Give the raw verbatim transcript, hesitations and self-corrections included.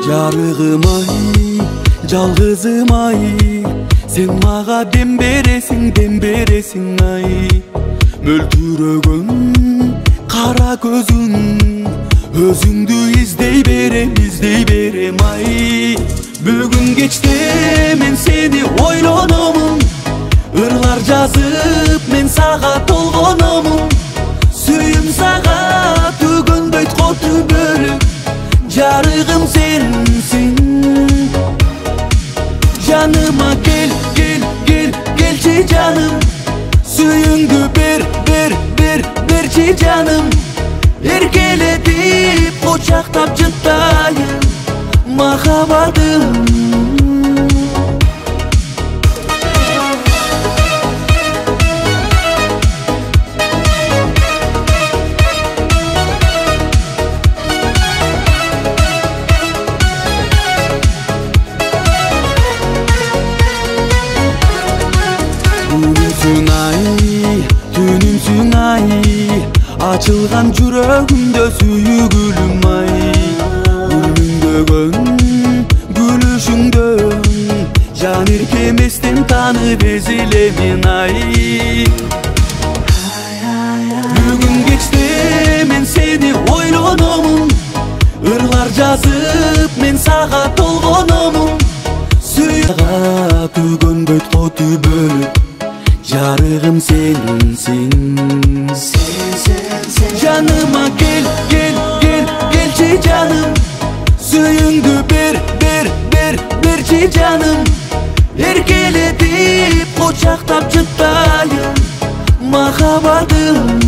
Жарыгым ай, жалгызым ай, сен мага дем бересиң, дем бересиң ай. Мөлтүрөгөн кара көзүң, өзүңдү издей берем, издей берем ай. Бүгүн кечте мен сени ойлономун, ырлар жазып мен сага толгономун. Сүйүм сага түгөнбөйт коту бөлүп, жарыгым сенсиң. Жаныма кел, кел, кел, келчи жаным, сүйүңдү бер, бер, бер, берчи жаным. Эркелетип кочактап жыттайын махаббатым. Күнүмсүң ай, түнүмсүң ай, ачылган жүрөгүмдө сүйгүлүм ай. Күлүңдөгөн күлүшүңдөн жан эркеместен таанып эзилемин ай. Бүгүн кечте мен сени ойлономун, ырлар жазып мен сага толгономун. Сүйүга түгөнбөйт коту бөлүп, жарыгым сенсиң. Жаныма кел, кел, кел, келчи жаным, сүйүңдү бер, бер, бер, берчи жаным. Эркелетип кочактап жыттайын махаббатым.